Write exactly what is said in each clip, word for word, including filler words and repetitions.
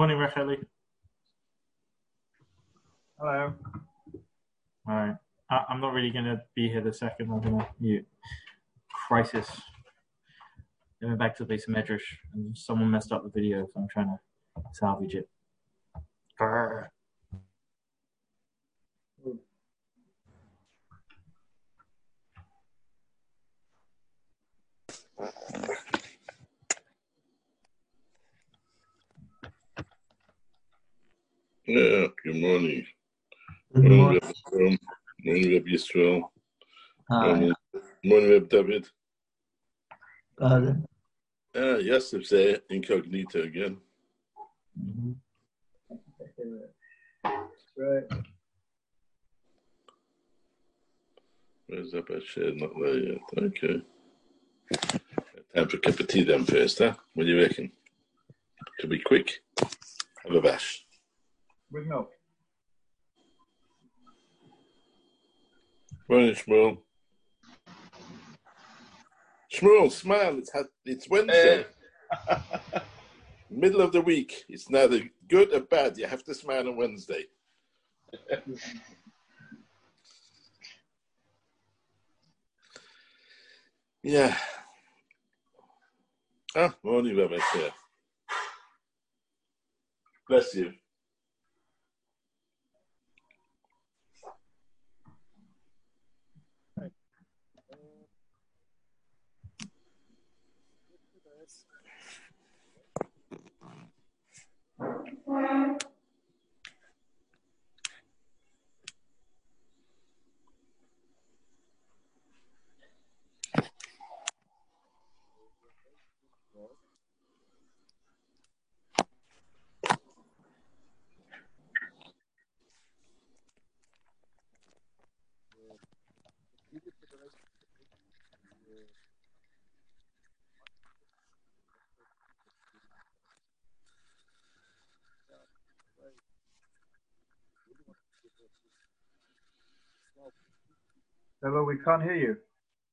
Morning, Racheli. Hello. All right. I, I'm not really going to be here the second. I'm going to mute. Crisis. I went back to play some Medrash, and someone messed up the video, so I'm trying to salvage it. Grr. Yeah, good morning. Good Morning, morning. Reb Yisrael. Morning, Reb Yisrael. Hi. Morning, morning, Reb David. Got it. Ah, Yosef's there, incognito again. Mm-hmm. Right. Where's that bad shit? Not there yet. Okay. Time for a cup of tea then first, huh? What do you reckon? Should be quick. Have a bash. With milk. Morning, Shmuel. Shmuel, smile. It's ha- it's Wednesday. Middle of the week. It's neither good or bad. You have to smile on Wednesday. Yeah. Ah, morning, Rabbi Shea. Bless you. Hello, we can't hear you.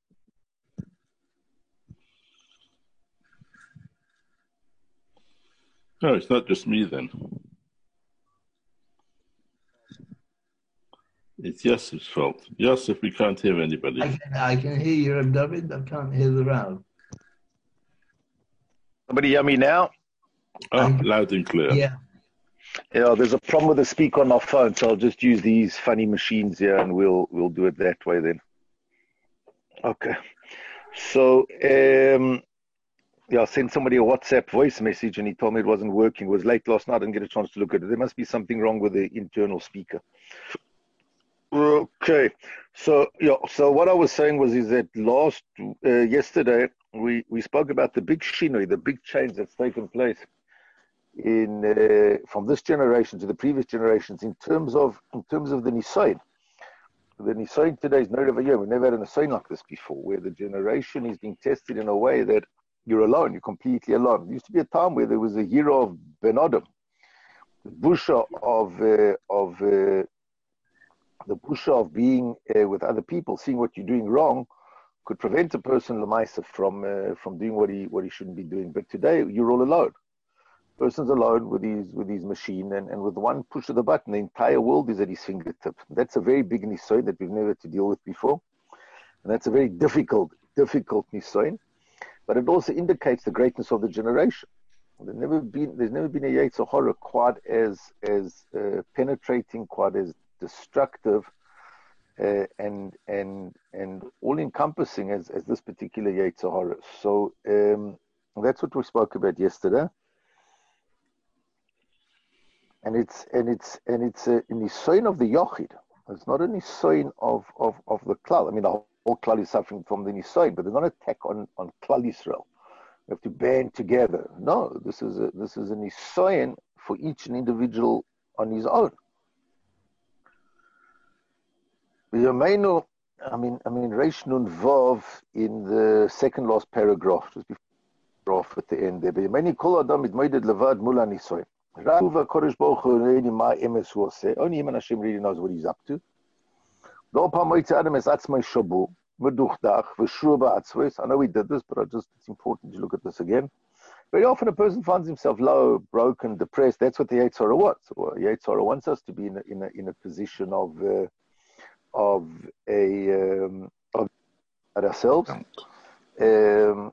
No, it's not just me then. It's Yosef's fault. Yosef, we can't hear anybody. I can, I can hear you, Reb David. I can't hear the Rav. Somebody hear me now? Oh, I- loud and clear. Yeah. Yeah, there's a problem with the speaker on my phone, so I'll just use these funny machines here, and we'll we'll do it that way then. Okay. So, um, yeah, I sent somebody a WhatsApp voice message, and he told me it wasn't working. It was late last night. I didn't get a chance to look at it. There must be something wrong with the internal speaker. Okay. So, yeah. So what I was saying was, is that last uh, yesterday we we spoke about the big shinoi, the big change that's taken place in uh, from this generation to the previous generations in terms of in terms of the nisayin. The nisayin today is no over here. We've never had a nisayin like this before, where the generation is being tested in a way that you're alone, you're completely alone. There used to be a time where there was a hero of Ben Adam, the busha of uh, of uh, the busha of being uh, with other people, seeing what you're doing wrong, could prevent a person lemaisa from uh, from doing what he what he shouldn't be doing. But today you're all alone. Person's alone with his with his machine, and, and with one push of the button, the entire world is at his fingertips. That's a very big nisoin that we've never had to deal with before, and that's a very difficult difficult nisoin. But it also indicates the greatness of the generation. There's never been there's never been a Yetzer Hara quite as as uh, penetrating, quite as destructive, uh, and and and all encompassing as as this particular Yetzer Hara. So um, that's what we spoke about yesterday. And it's and it's and it's a nisoin of the yochid. It's not a nisoin of of of the klal. I mean, the whole klal is suffering from the nisoin, but there's not an attack on on klal Yisrael. We have to band together. No, this is a this is a nisoin for each an individual on his own. V'yameinu, I mean, I mean, Reish Nun Vav in the second last paragraph, just before at the end there. V'yameinu kol adam mitmoided levad mul hanisoin. Only Him and Hashem really knows what he's up to. I know we did this, but I just it's important to look at this again. Very often a person finds himself low, broken, depressed. That's what the Yetzer Hara wants. Well, Yetzer Hara wants us to be in a, in a, in a position of uh, of a um, of ourselves. Um,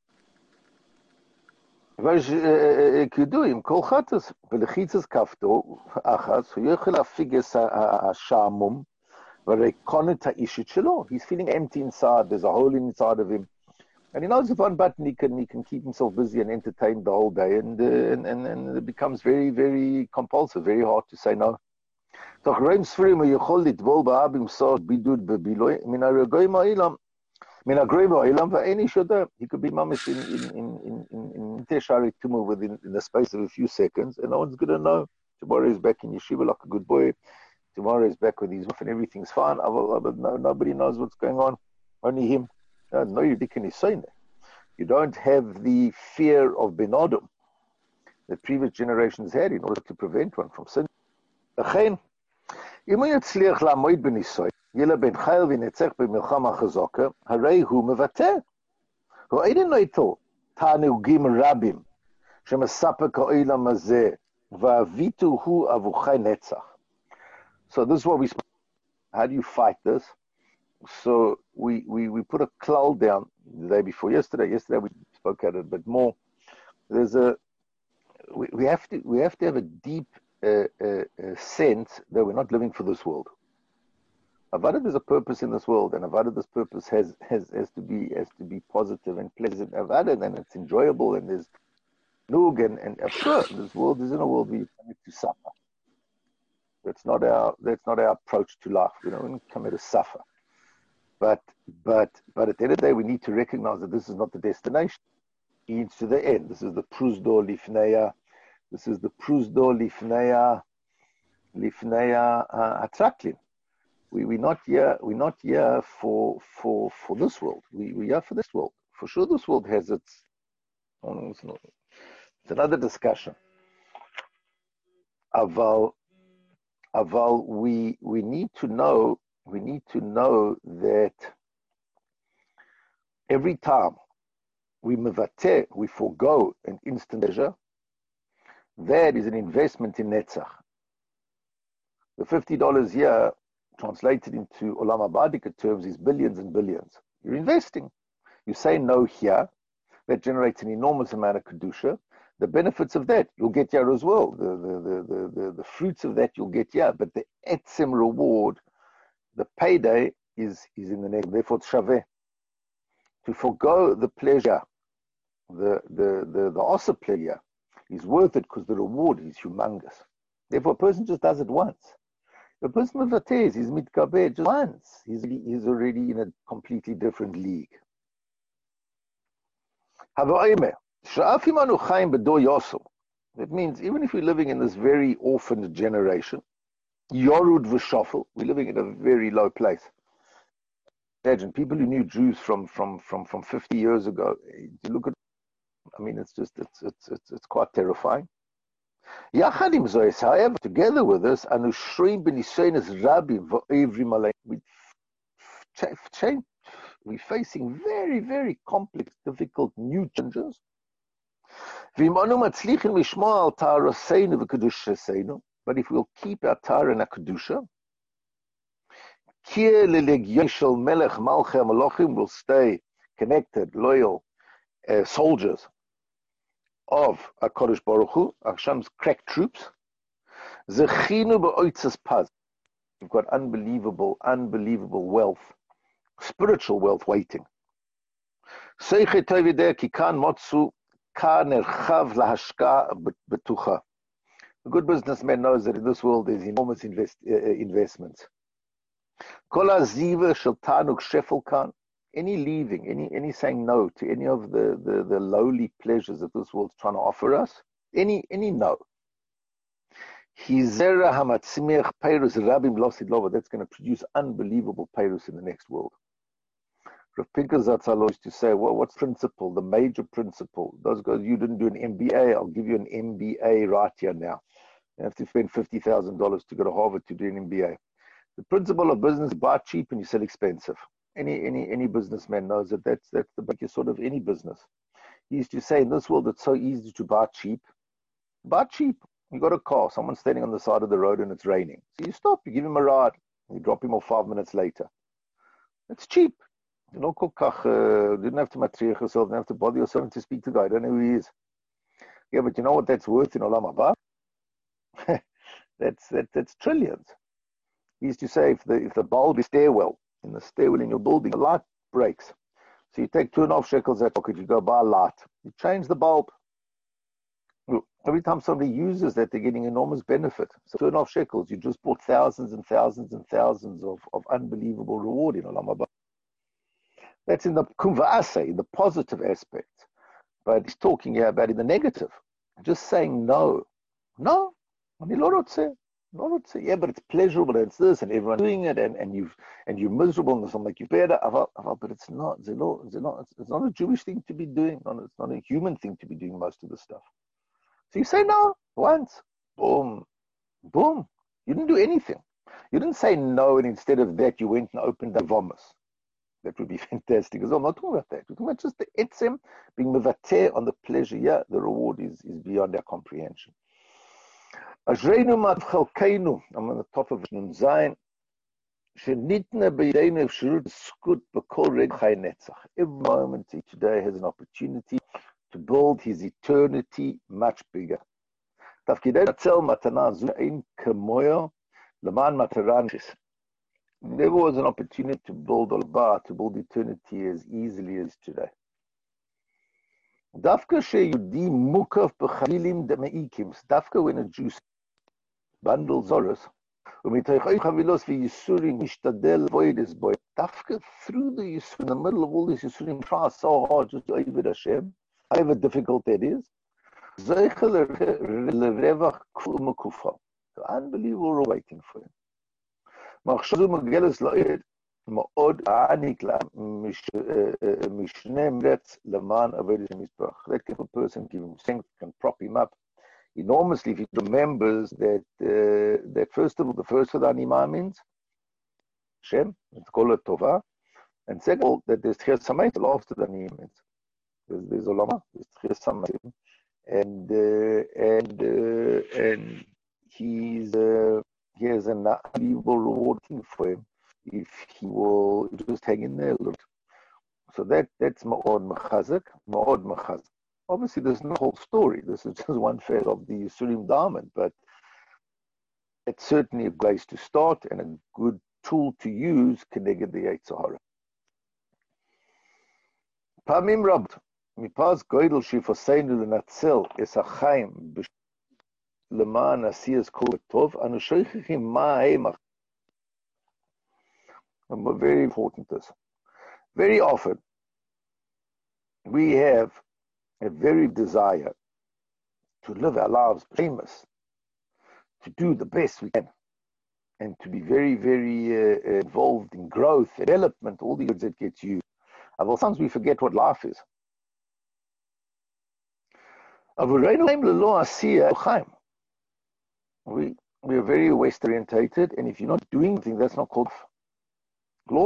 עם כל חטס, ולחיצס כפתו, אחס, הוא יכול להפיג את השעמום, ולרקון את האישית שלו. He's feeling empty inside, there's a hole inside of him. And he knows with one button he can, he can keep himself busy and entertained the whole day, and, uh, and, and, and it becomes very, very compulsive, very hard to say no. תוך רואים ספרים הוא יכול לטבול באב עם סוד בידוד בבילוי, מן הרגעים האילם, מן הגרועים האילם, ואין איש יודע. He could be mamish in, in, in, in, in, in Teshari Tumah within in the space of a few seconds, and no one's going to know. Tomorrow he's back in yeshiva like a good boy. Tomorrow he's back with his wife and everything's fine. But no, nobody knows what's going on. Only him. No, no, you didn't say that. You don't have the fear of Ben Adam that previous generations had in order to prevent one from sin. Again, אם הוא יצליח לעמוד בניסוי, יהיה בן חייל ונצח במלחמה חזקה, הרי הוא מבטא. הוא אינו איתו תענוגים רבים שמספק העולם הזה, והביטו הוא אבוכי נצח. So this is what we spoke. How do you fight this? So we, we, we put a klal down the day before yesterday. Yesterday we spoke at it a bit more. There's a we, we have to we have to have a deep uh, uh, uh, sense that we're not living for this world. Avada, there's a purpose in this world, and Avada, this purpose has, has has to be has to be positive and pleasant. Avada, then it's enjoyable, and there's nug, and and uh, sure, this world isn't a world where you come to suffer. That's not our that's not our approach to life. We don't come here to suffer. But but but at the end of the day, we need to recognize that this is not the destination. It's to the end. This is the Prusdo Lifneya. This is the Prusdo Lifneya Lifneya Atraklin. We we're not here. We're not here for for for this world. We we are for this world. For sure, this world has its. Oh no, it's not. It's another discussion. Aval, aval. We we need to know. We need to know that every time we mevate, we forego an instant pleasure, that is an investment in Netzach. The fifty dollars here, translated into Olam Habadika terms, is billions and billions. You're investing. You say no here, that generates an enormous amount of Kedusha. The benefits of that, you'll get here as well. The, the, the, the, the, the fruits of that, you'll get here. But the etzim reward, the payday is, is in the next. Therefore, it's shaveh. To forego the pleasure, the the the the asa pleasure, is worth it because the reward is humongous. Therefore, a person just does it once. The person with the taste is mitkaber just once. He's he's already in a completely different league. That means even if we're living in this very orphaned generation, Yorud v'shafel, we're living in a very low place. Imagine people who knew Jews from from from from fifty years ago. You look at, I mean, it's just it's it's it's, it's quite terrifying. Yachadim zois, however, together with us, anushrim b'nisenes rabim v'evrim alei. We change. We're facing very very complex, difficult new challenges. V'imanu matzlichin mishma al ta'aroseinu v'kedushaseinu. But if we'll keep our Torah and our Kedusha, will stay connected, loyal uh, soldiers of HaKadosh Baruch Hu, Hashem's crack troops. We've got unbelievable, unbelievable wealth, spiritual wealth waiting. A good businessman knows that in this world there's enormous invest, uh, investments. Any leaving, any any saying no to any of the, the, the lowly pleasures that this world's trying to offer us, any any no. That's going to produce unbelievable payrus in the next world. Rav Pinker Zatzal used to say, well, what's principle, the major principle? Those guys, you didn't do an M B A, I'll give you an M B A right here now. You have to spend fifty thousand dollars to go to Harvard to do an M B A. The principle of business, buy cheap and you sell expensive. Any any any businessman knows that that's, that's the biggest sort of any business. He used to say, in this world, it's so easy to buy cheap. Buy cheap. You got a car, someone's standing on the side of the road and it's raining. So you stop, you give him a ride, you drop him off five minutes later. It's cheap. You don't uh, didn't have to matriach yourself, didn't have to bother yourself to speak to the guy. I don't know who he is. Yeah, but you know what that's worth in Olam Haba? that's, that, that's trillions. He used to say, if the, if the bulb is stairwell, in the stairwell in your building, the light breaks. So you take two and a half shekels out, pocket, you go buy a light. You change the bulb. Every time somebody uses that, they're getting enormous benefit. So two and a half shekels, you just bought thousands and thousands and thousands of, of unbelievable reward in Olam Haba. That's in the kumva'ase, in the positive aspect. But he's talking here about in the negative. Just saying no. No. I mean, yeah, but it's pleasurable and it's this and everyone's doing it and, and you've and you're miserable and something like you better. But it's not. It's not. It's not a Jewish thing to be doing. It's not a human thing to be doing most of the stuff. So you say no once, boom, boom. You didn't do anything. You didn't say no, and instead of that, you went and opened the vomus. That would be fantastic. Because I'm not talking about that. We're talking about just the etzem being mevater on the pleasure. Yeah, the reward is, is beyond our comprehension. Ashreinu mat chalkeinu. I'm on the top of Nun Zayin. Shenitna b'ydeinu efshirut skut b'kol reg chai netzach. Every moment each day has an opportunity to build his eternity much bigger. Tafkidei natzel matana zu ein kemoyo leman mataranchis. There was an opportunity to build olba, to build eternity as easily as today. Dafka sheyudi mukaf b'chavilim demeikim. Dafka when a Jew bundles zoros, umitoich chavilos v'yisurim mishtadel voides boy. Dafka through the yisurim, in the middle of all this yisurim, try so hard just to Oved Hashem. However difficult that is. The unbelievable waiting for him. That kind of person give him strength, can prop him up enormously if he remembers that uh, that first of all, the first of the anima means Shem, it's called Tova, and second of all, that there's Tchias Hamayim after the anima means. There's, there's Olama, there's Tchias Hamayim, and uh, and uh, and he's uh, he has an unbelievable rewarding for him if he will just hang in there a little. So that that's Ma'od Mechazek, Ma'od Mechazek. Obviously, there's no whole story. This is just one phase of the Yisurim Diamond, but it's certainly a place to start and a good tool to use Keneged the Yetzer Hara. Pamim Rab, Mipas Goydel Shifoseinu Lenatzel Es Hachaim Leman Asiyas Kol Tov Anu Sheichim Ma'emach. Very important this. Very often, we have a very desire to live our lives famous, to do the best we can, and to be very, very uh, involved in growth, development, all the words that gets used. And well, sometimes we forget what life is. We, we are very West orientated, and if you're not doing anything, that's not called. Very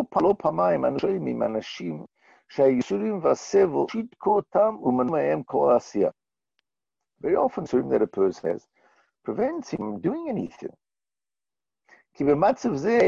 often, something that a person has prevents him from doing anything. When a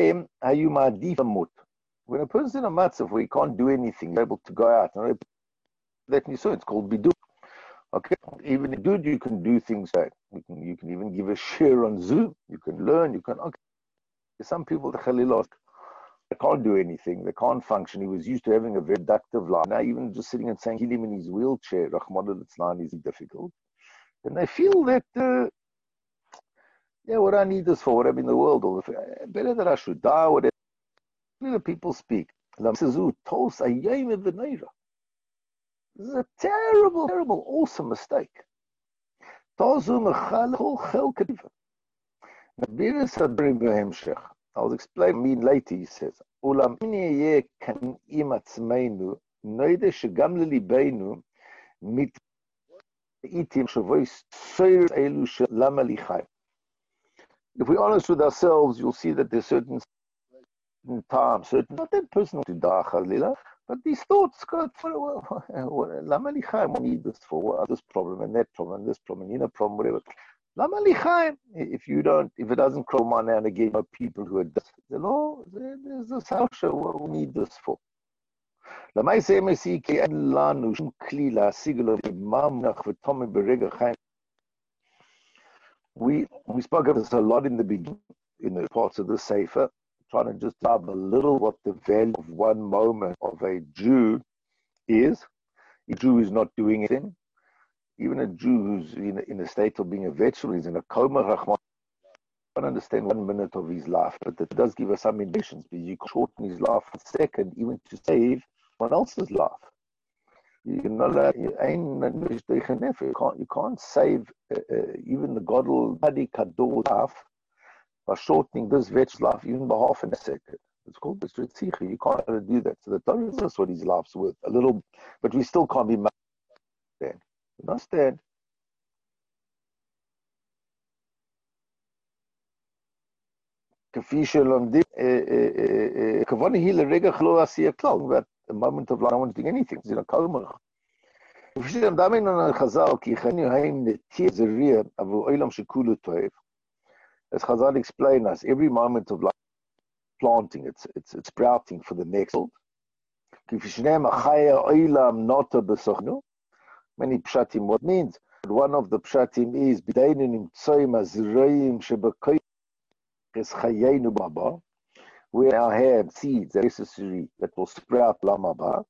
person's in a matzav where he can't do anything, he's able to go out, that it's called bidur. Okay, even in bidud you can do things right. You can you can even give a share on Zoom. You can learn. You can. Okay. Some people the Khalil they can't do anything. They can't function. He was used to having a very productive life. Now even just sitting and saying him in his wheelchair, Rahman al-Islam, is difficult. And they feel that, uh, yeah, what I need this for, what I'm in the world, or better that I should die, whatever. The people speak. This is a terrible, terrible, awesome mistake. I'll explain me later, he says. If we're honest with ourselves, you'll see that there's certain times, certain, not that person to die, But these thoughts go, Lama li chaim, we need this for what, this problem and that problem and this problem and you know problem, whatever. Lama li chaim, if you don't, if it doesn't come on now and again, of people who are just, the law, there's this house show, what we need this for. Lama yisei mesi ki en lanu shum kli la siglo imam nach v'tomim berega chaim. We we spoke of this a lot in the beginning, in the parts of the Sefer, trying to just dive a little what the value of one moment of a Jew is. A Jew is not doing anything. Even a Jew who's in a, in a state of being a vegetable, is in a coma, Rahman, I don't understand one minute of his life, but it does give us some indications, because you can shorten his life a second, even to save someone else's life. You're not allowed, you, you, can't, you can't save uh, uh, even the Godel Badi Kador life by shortening this vet's life even by half a second. It's called the Ritzicha. You can't do that. So the Torah is what his life's worth. A little, but we still can't be mad. You understand? But a moment of life, no one's doing anything. It's in a coma. As Chazal explain us, every moment of life, planting, it's it's it's sprouting for the next world. Many pshatim, what means? One of the pshatim is where I have seeds that are necessary that will sprout lamaba.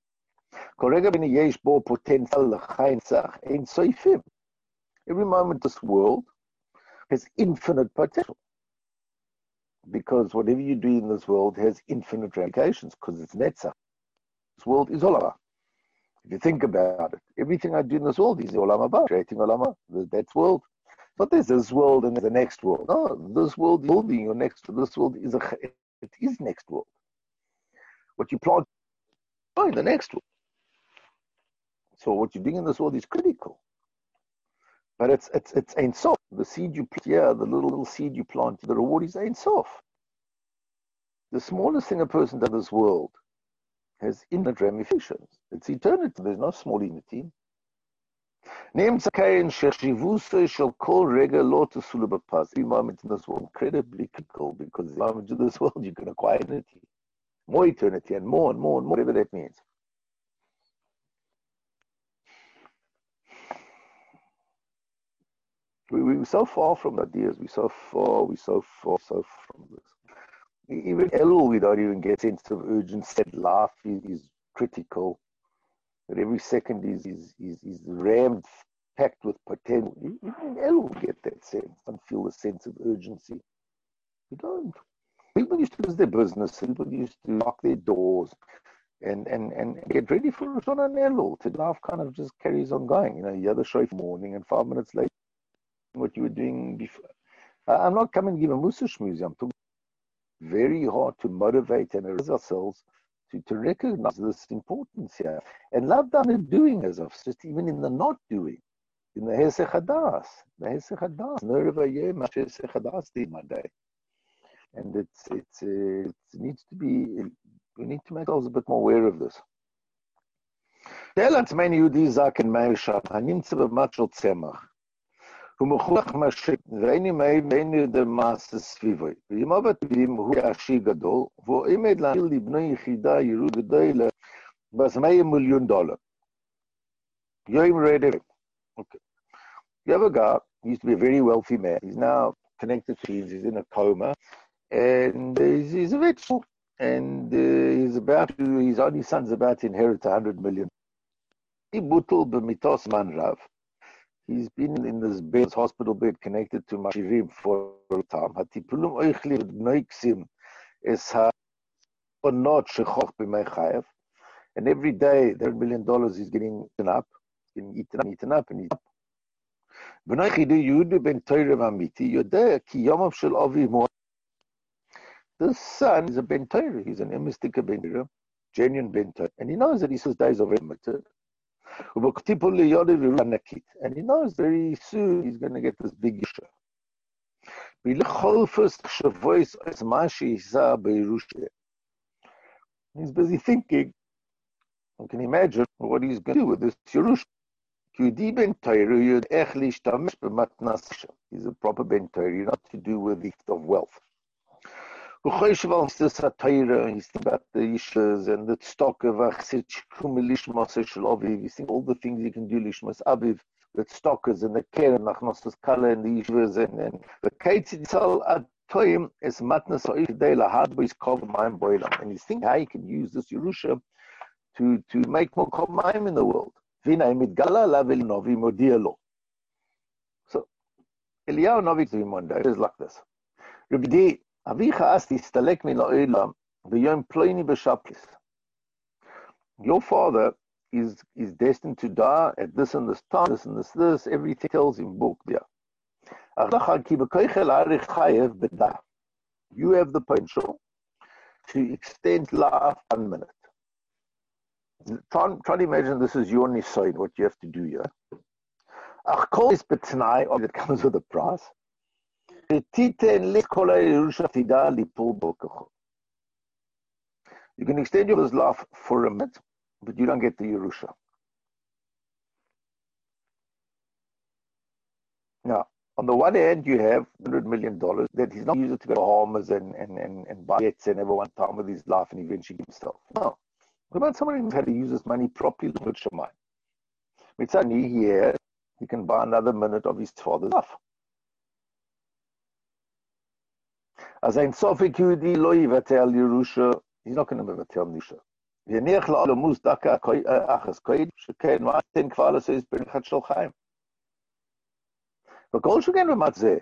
Every moment of this world has infinite potential, because whatever you do in this world has infinite ramifications, because it's netzach. This world is olam. If you think about it, everything I do in this world is olam haba, creating olam haba. That's world. But there's this world and there's the next world. No, this world is building your next. This world is a. It is next world. What you plant in the next world. So what you're doing in this world is critical. But it's it's it's Ein Sof. The seed you plant, yeah, the little little seed you plant, the reward is Ein Sof. The smallest thing a person does in this world has infinite ramifications. It's eternity. There's no small unity. Every moment in this world incredibly critical, because the moment in this world you can acquire eternity. More eternity and more and more and more, whatever that means. We, we're so far from ideas. We're so far, we're so far, so from this. Even Elul, we don't even get sense of urgency. That life is, is critical. That every second is is is, is rammed, packed with potential. Even Elul get that sense. Don't feel the sense of urgency. You don't. People used to do their business. People used to lock their doors and and and get ready for Rosh and Elul. To life kind of just carries on going. You know, you have the show morning, and five minutes later, what you were doing before. I'm not coming to give a Musa Shmuzi. I'm talking very hard to motivate and raise ourselves to, to recognize this importance here. And love done the doing as of just even in the not doing. In the Hesech Hadas. The Hesech Hadas. Nerva Yem Hesech Hadas did my day. And it's it's uh, it needs to be, we need to make ourselves a bit more aware of this. Tell us many Yudi Zak and Meishab, Hanimtze b'matchel tzemach. ומוכרח משק, ואיני מהם ואיני יודע מעשה סביבוי. ואם עבד בהם הוא עשיר גדול, והוא עמד להעביר לבני יחידה ירוד גדולה, בעצמי מיליון דולר. יום רעב. Okay. You have a guy, he used to be a very wealthy man. He's now connected to his, he's in a coma, and he's, he's a vegetable. And uh, he's about to, his only son's about to inherit a hundred million. He butul b'mitos man rav. He's been in this bed, this hospital bed, connected to Mashirim for a time. Hatipulum oichli noiksim es ha-onot shechoch b'mei chayev. And every day, that million dollars is getting eaten up, getting eaten up, eaten up, and eaten up. V'noichi du Yehuda ben Torah v'amiti, yodeh ki yomav shel avi mo. This son is a ben Torah. He's an emistika ben Torah, genuine ben Torah. And he knows that his days are very limited. And he knows very soon he's going to get this big issue. He's busy thinking You can imagine what he's going to do with this Yerusha. He's a proper Ben Torah, not to do with the gift of wealth. He's thinking about the issues and the stock of He's thinking all the things you can do, Lishmas Aviv, the stockers and the Keren, Nachnosas Kala and the issues and, and the Keitzal at Toim is Matnas Oidela, Hardboys Kovmaim Boilam. And he's thinking how he can use this Yerusha to, to make more Kovmaim in the world. So Eliyahu Novi doing one day is like this. Rabbi Avicha asked Istalek min ha'olam v'yom ploini b'shaplis. Your father is is destined to die at this and this time, this and this, this. Everything tells him book there. You have the potential to extend life one minute. Try, try to imagine this is your nisayin, what you have to do here. Achkol is betnai, or it comes with a price. You can extend your life for a minute, but you don't get the Yerusha. Now, on the one hand, you have one hundred million dollars that he's not used it to go to Bahamas and, and, and, and buy jets and have one time with his life and eventually himself. No. What about somebody who's had to use this money properly with Shemai? With Sani here, he can buy another minute of his father's life. As ein Sofik Yehudi lo yivatel Yerusha, he's not going to yivatel Yerusha. V'yaniach la'olo mus daka achas koid, sheken ma'aten kvala says berichat shel chaim. But kol sheken v'matzeh.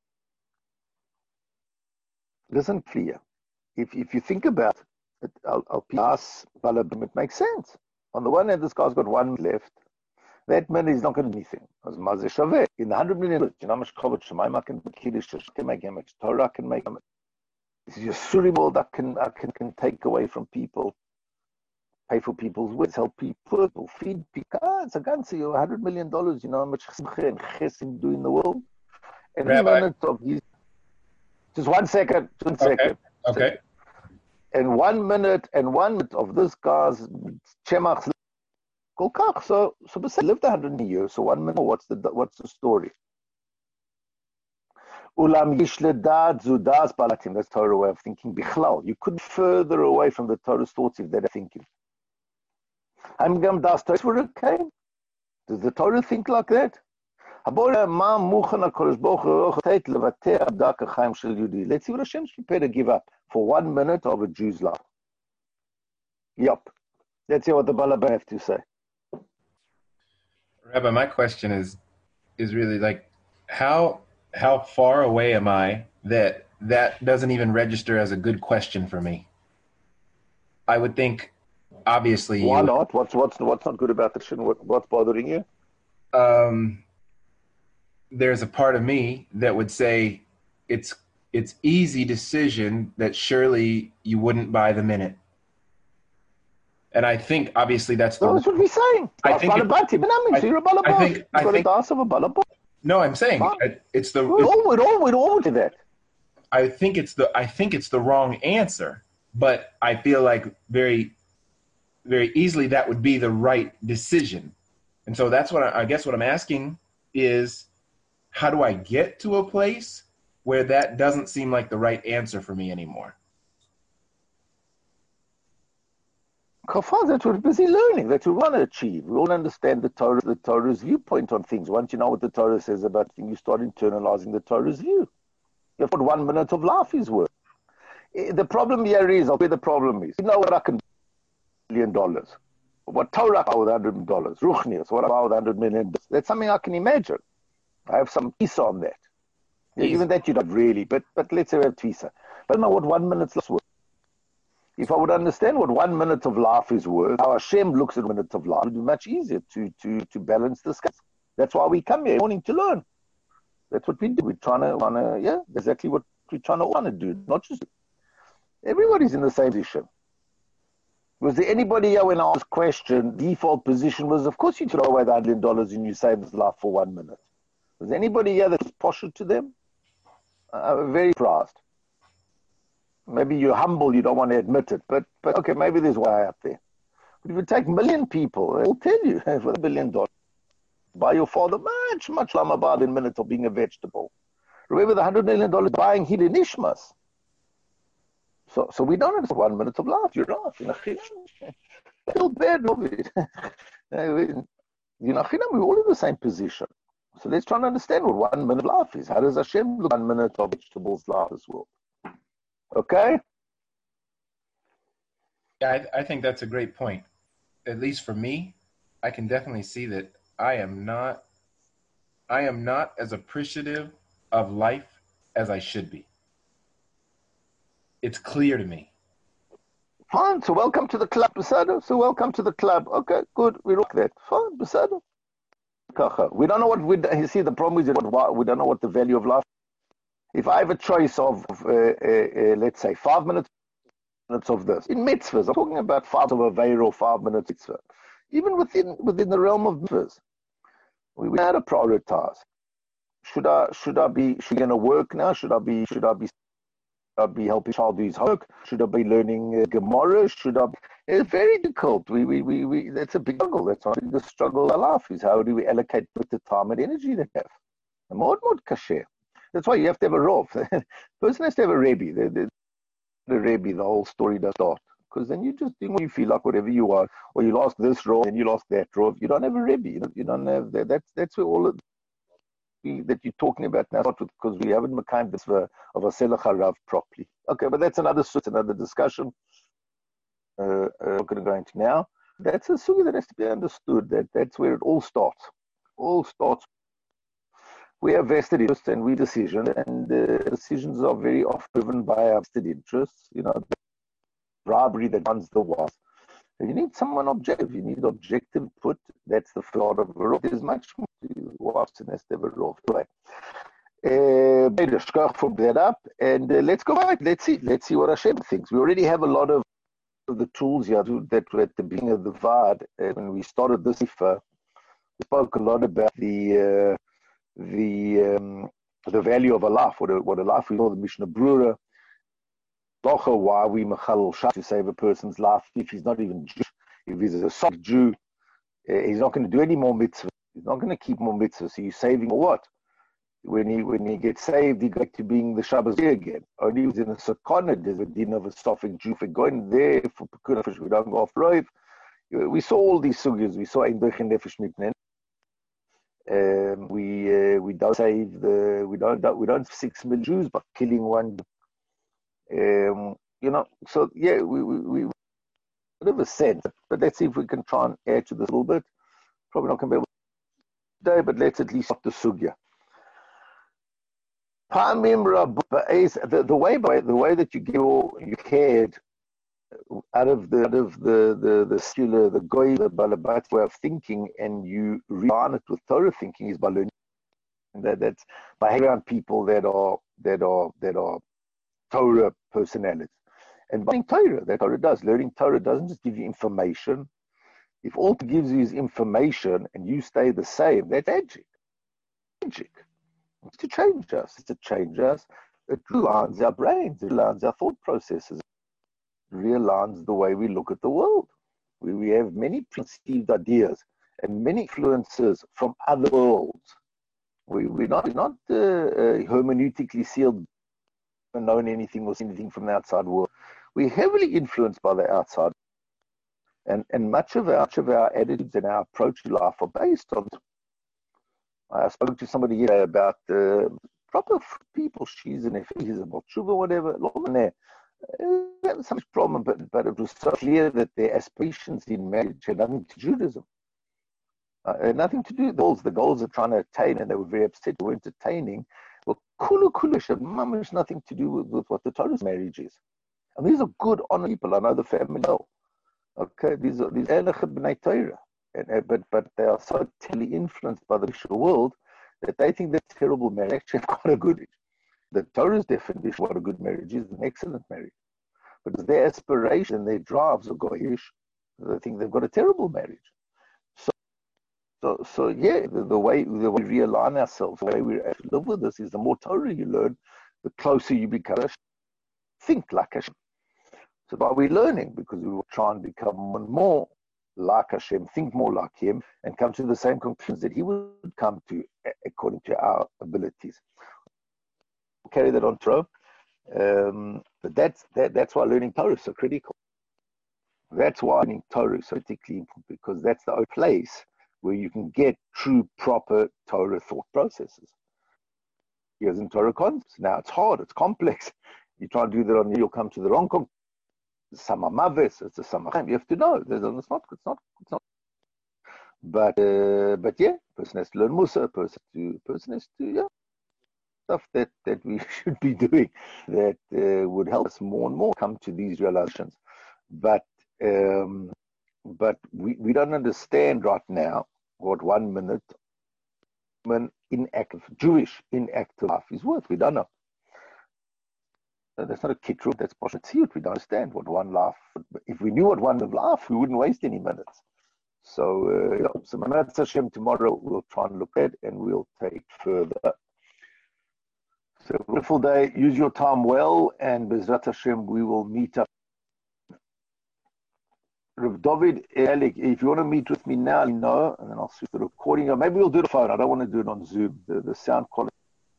Listen clear. If if you think about it, I'll, I'll pass Balabim, it makes sense. On the one hand, this guy's got one left. That minute is not going to do anything. As Mazeh Shaveh, in the hundred million, you know how much Chovot Shemaim can make, Kiddush can make, how much Torah can make. This is just surimol that can, I can can take away from people, pay for people's words, help people, feed people. Ah, it's a ganze, you hundred million dollars. You know how much Simcha and Chesed do in the world. And Rabbi, one minute of his, just one second, one okay. second. Okay. And one minute, and one minute of this guy's Chemach's. So, so he lived a hundred years. So one minute, what's the what's the story? Ulam yishledad zudas balatim. That's Torah way of thinking. Bichlal, you couldn't further away from the Torah's thoughts if they're thinking. I'm gam das Torah where it came. Does the Torah think like that? Let's see what Hashem's prepared to give up for one minute of a Jew's life. Yup. Let's hear what the Balabah have to say. Rabbi, my question is is really like how how far away am I that that doesn't even register as a good question for me? I would think, obviously. Why not? What's what's what's not good about the shit? What, what's bothering you? Um, there's a part of me that would say it's it's easy decision that surely you wouldn't buy the minute. And I think, obviously, that's the... No, that's what we're saying. I think... It, I, you're a balabas. I think... You've I got think a das of a balabas. No, I'm saying it, it's the... We're all, we're all, we're all to that. I think it's the I think it's the wrong answer, but I feel like very, very easily that would be the right decision. And so that's what I, I guess what I'm asking is, how do I get to a place where that doesn't seem like the right answer for me anymore? Kafar, that's what we're busy learning. That's what we want to achieve. We all understand the Torah, the Torah's viewpoint on things. Once you know what the Torah says about things, you start internalizing the Torah's view. You have one minute of life is worth. The problem here is, where the problem is. You know what I can do with a million dollars? What Torah with a hundred dollars? Ruchnias, what about a hundred million dollars? That's something I can imagine. I have some peace on that. Yeah, even that you don't really, but but let's say we have Tvisa. But I know what one minute's worth. If I would understand what one minute of life is worth, how Hashem looks at a minute of life, it would be much easier to, to, to balance the scales. That's why we come here wanting to learn. That's what we do. We're trying to, wanna, yeah, exactly what we're trying to want to do. Not just, everybody's in the same position. Was there anybody here when I asked question, default position was, of course you throw away the hundred dollars and you save his life for one minute. Was there anybody here that's posher to them? I'm very surprised. Maybe you're humble, you don't want to admit it, but but okay, maybe there's way up there. But if you take a million people, they'll tell you, for a billion dollars, buy your father much, much lamabad in minutes of being a vegetable. Remember the hundred million dollars buying Hili Nishmas. So, so we don't have one minute of life. You're right. I feel bad of it. You know, we're all in the same position. So let's try and understand what one minute of life is. How does Hashem look one minute of vegetables life as well? Okay? Yeah, I, I think that's a great point. At least for me, I can definitely see that I am not, I am not as appreciative of life as I should be. It's clear to me. Fine. So welcome to the club, Besado. So welcome to the club. Okay, good. We rock that. Fine, Besado. We don't know what we. You see, the problem is what we don't know what the value of life. If I have a choice of, uh, uh, uh, let's say, five minutes, minutes of this in mitzvahs, I'm talking about five of a veir or five minutes mitzvah. Even within within the realm of mitzvahs, we, we had to prioritize. Should I should I be should I going to work now? Should I be should I be should I be helping child do his homework? Should I be learning uh, Gemara? Should I? Be, it's very difficult. We we we we. That's a big struggle. That's not the struggle of life. Is how do we allocate the time and energy they have? More and more kasher. That's why you have to have a rov. Person has to have a rebbe. The, the, the rebbe, the whole story does start. Because then you just do what you feel like, whatever you are, or you lost this rov and you lost that rov. You don't have a rebbe. You don't, you don't have that. That's that's where all of the, that you're talking about now, because we haven't kind of a of a selach harav properly. Okay, but that's another that's another discussion. Uh, uh, we're not going to go into now. That's a sugi that has to be understood. That that's where it all starts. All starts. We have vested interests and we decision, and uh, decisions are very often driven by our vested interests. You know, the bribery that runs the walls. You need someone objective. You need objective put. That's the thought of a rov. There's much more to watch and has to have a rov. Uh, for that up, and uh, let's go back. Let's see. Let's see what Hashem thinks. We already have a lot of the tools here that were at the beginning of the Vad. Uh, when we started this, uh, we spoke a lot about the. Uh, the um, the value of a life, what a, what a life we know, the Mishnah Brura, why we mechalel shach to save a person's life if he's not even Jewish. If he's a soft Jew, uh, he's not going to do any more mitzvahs. He's not going to keep more mitzvahs. So you're saving for what? When he when he gets saved, he goes to being the Shabbos day again. Only was in a sakana, there's a din of a stopping Jew for going there for pekuna fish. We don't go off road. We saw all these sugyas. We saw ein doich nefesh mitnen. Um, we uh, we don't save the we don't, don't we don't six million Jews, but killing one. Um, you know, so yeah, we we, we bit of a sense, but let's see if we can try and add to this a little bit. Probably not going to be able to today, but let's at least start the sugya. The the way by the way that you give you cared out of the out of the the the skiller, the goy, the balabat way of thinking, and you realign it with Torah thinking is by learning. And that that's by hanging around people that are that are that are Torah personalities. And by learning Torah, that Torah does. Learning Torah doesn't just give you information. If all it gives you is information and you stay the same, that's magic. Magic. It's to change us. It's to change us. It realigns our brains. It realigns our thought processes. Realigns the way we look at the world. We, we have many preconceived ideas and many influences from other worlds. We, we're not, we're not uh, uh, hermeneutically sealed and known anything or anything from the outside world. We're heavily influenced by the outside. And, and much, of our, much of our attitudes and our approach to life are based on. I spoke to somebody yesterday about uh, proper people. She's an he's about tshuva, whatever. There. Not so much problem, but, but it was so clear that their aspirations in marriage had nothing to do with Judaism. Uh, had nothing to do with the goals. The goals they're trying to attain, and they were very upset they were entertaining. Well, kulu kulu has nothing to do with, with what the Torah's marriage is. And these are good, honest people. I know the family well. Okay, these are these Elechet B'nai Torah. And, uh, but but they are so totally influenced by the visual world that they think that terrible marriage actually have got a good. The Torah's definition of what a good marriage is, an excellent marriage. But it's their aspiration, their drives are goyish. They think they've got a terrible marriage. So, so, so yeah, the, the way the way we realign ourselves, the way we actually live with this is the more Torah you learn, the closer you become. Think like Hashem. So by we learning, because we will try and become more and more like Hashem, think more like Him, and come to the same conclusions that He would come to according to our abilities. We'll carry that on through. Um, but that's that, that's why learning Torah is so critical. That's why learning Torah is so particularly important, because that's the only place where you can get true, proper Torah thought processes. Here's in Torah concepts. Now it's hard, it's complex. You try to do that on you, you'll come to the wrong conclusion. Sama maves, it's a sama. You have to know. It's not. It's not. It's not. But uh, but yeah, person has to learn Musa. Person to person has to yeah stuff that that we should be doing that uh, would help us more and more come to these realizations. But um, but we, we don't understand right now what one minute when inactive Jewish inactive life is worth. We don't know. That's not a kitrut, that's poshet. We don't understand what one life. If we knew what one life, we wouldn't waste any minutes. So, uh, yeah, so Manat Hashem, tomorrow we'll try and look at and we'll take further. So, wonderful day. Use your time well, and Bezrat Hashem, we will meet up. Rav David, Alec, if you want to meet with me now, you know, and then I'll see the recording. Or maybe we'll do it on phone. I don't want to do it on Zoom. The, the sound quality.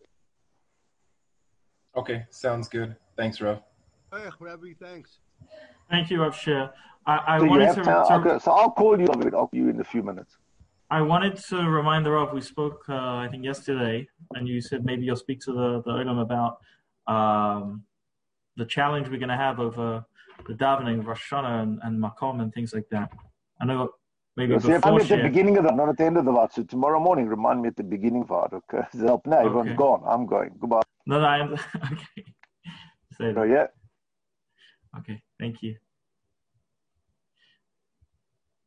Okay, sounds good. Thanks, Rav. Hey, Rabbi, thanks. Thank you, Rav Shir. I, I So, you wanted have to, time? to Okay, so I'll call you, David. I'll call you in a few minutes. I wanted to remind the Rav, we spoke, uh, I think, yesterday, and you said maybe you'll speak to the, the Olam about um, the challenge we're going to have over the davening of Rosh Hashanah and, and Makom and things like that. I know maybe Yes, if I'm before at the Shir. beginning of the, not at the end of the Vart. So tomorrow morning, remind me at the beginning of Vart, okay? Help now, everyone's Okay. gone. I'm going. Goodbye. No, no, I'm, okay. Say So, that. yeah. Okay, thank you.